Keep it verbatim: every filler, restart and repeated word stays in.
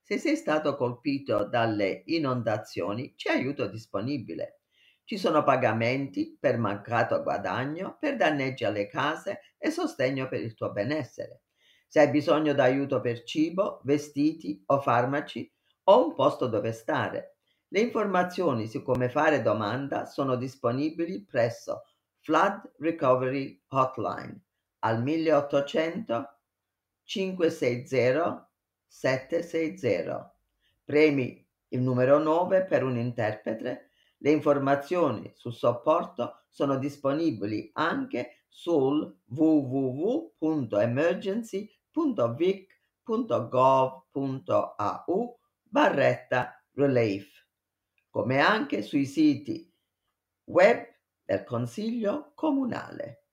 Se sei stato colpito dalle inondazioni, c'è aiuto disponibile. Ci sono pagamenti per mancato guadagno, per danneggi alle case e sostegno per il tuo benessere. Se hai bisogno d'aiuto per cibo, vestiti o farmaci o un posto dove stare. Le informazioni su come fare domanda sono disponibili presso Flood Recovery Hotline al milleottocento cinquecentosessanta settecentosessanta. Premi il numero nove per un interprete. Le informazioni sul supporto sono disponibili anche sul w w w punto emergency punto vic punto gov punto a u barretta relief, come anche sui siti web del Consiglio Comunale.